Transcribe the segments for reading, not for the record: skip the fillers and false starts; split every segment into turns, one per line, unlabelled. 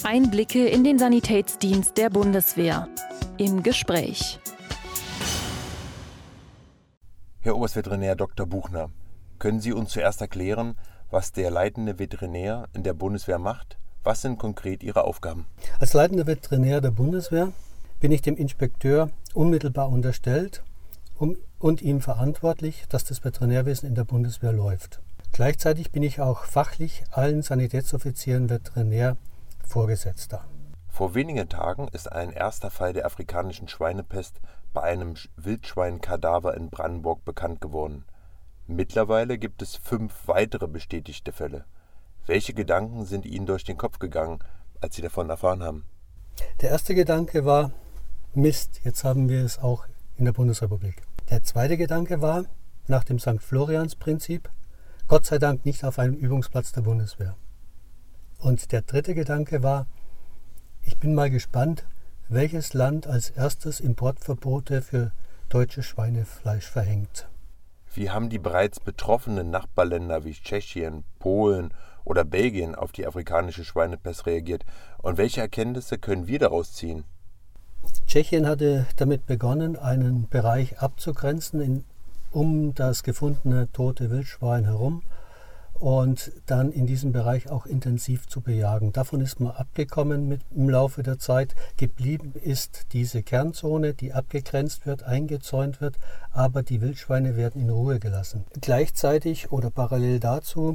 Einblicke in den Sanitätsdienst der Bundeswehr. Im Gespräch.
Herr Oberstveterinär Dr. Buchner, können Sie uns zuerst erklären, was der leitende Veterinär in der Bundeswehr macht? Was sind konkret Ihre Aufgaben?
Als leitender Veterinär der Bundeswehr bin ich dem Inspekteur unmittelbar unterstellt und ihm verantwortlich, dass das Veterinärwesen in der Bundeswehr läuft. Gleichzeitig bin ich auch fachlich allen Sanitätsoffizieren Veterinär Vorgesetzter.
Vor wenigen Tagen ist ein erster Fall der afrikanischen Schweinepest bei einem Wildschweinkadaver in Brandenburg bekannt geworden. Mittlerweile gibt es 5 weitere bestätigte Fälle. Welche Gedanken sind Ihnen durch den Kopf gegangen, als Sie davon erfahren haben?
Der erste Gedanke war, Mist, jetzt haben wir es auch in der Bundesrepublik. Der zweite Gedanke war, nach dem St. Florians-Prinzip, Gott sei Dank nicht auf einem Übungsplatz der Bundeswehr. Und der dritte Gedanke war, ich bin mal gespannt, welches Land als erstes Importverbote für deutsches Schweinefleisch verhängt.
Wie haben die bereits betroffenen Nachbarländer wie Tschechien, Polen oder Belgien auf die afrikanische Schweinepest reagiert und welche Erkenntnisse können wir daraus ziehen?
Tschechien hatte damit begonnen, einen Bereich abzugrenzen um das gefundene tote Wildschwein herum und dann in diesem Bereich auch intensiv zu bejagen. Davon ist man abgekommen im Laufe der Zeit. Geblieben ist diese Kernzone, die abgegrenzt wird, eingezäunt wird, aber die Wildschweine werden in Ruhe gelassen. Gleichzeitig oder parallel dazu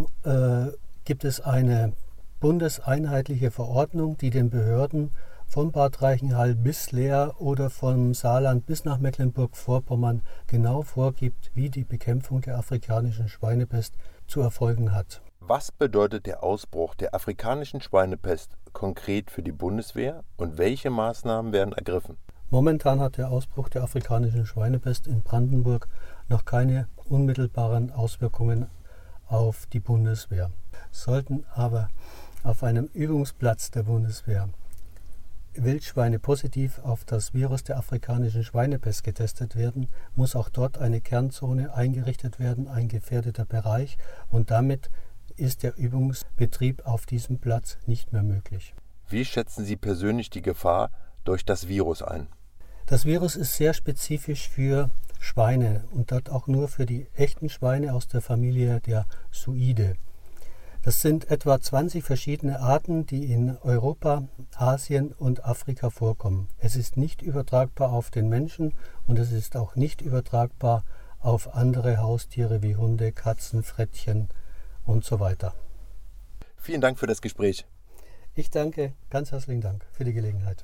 gibt es eine bundeseinheitliche Verordnung, die den Behörden von Bad Reichenhall bis Leer oder vom Saarland bis nach Mecklenburg-Vorpommern genau vorgibt, wie die Bekämpfung der afrikanischen Schweinepest zu erfolgen hat.
Was bedeutet der Ausbruch der afrikanischen Schweinepest konkret für die Bundeswehr und welche Maßnahmen werden ergriffen?
Momentan hat der Ausbruch der afrikanischen Schweinepest in Brandenburg noch keine unmittelbaren Auswirkungen auf die Bundeswehr. Sollten aber auf einem Übungsplatz der Bundeswehr Wildschweine positiv auf das Virus der afrikanischen Schweinepest getestet werden, muss auch dort eine Kernzone eingerichtet werden, ein gefährdeter Bereich, und damit ist der Übungsbetrieb auf diesem Platz nicht mehr möglich.
Wie schätzen Sie persönlich die Gefahr durch das Virus ein?
Das Virus ist sehr spezifisch für Schweine und dort auch nur für die echten Schweine aus der Familie der Suidae. Das sind etwa 20 verschiedene Arten, die in Europa, Asien und Afrika vorkommen. Es ist nicht übertragbar auf den Menschen und es ist auch nicht übertragbar auf andere Haustiere wie Hunde, Katzen, Frettchen und so weiter.
Vielen Dank für das Gespräch.
Ich danke, ganz herzlichen Dank für die Gelegenheit.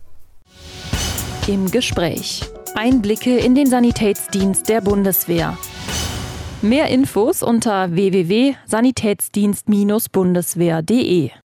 Im Gespräch. Einblicke in den Sanitätsdienst der Bundeswehr. Mehr Infos unter www.sanitätsdienst-bundeswehr.de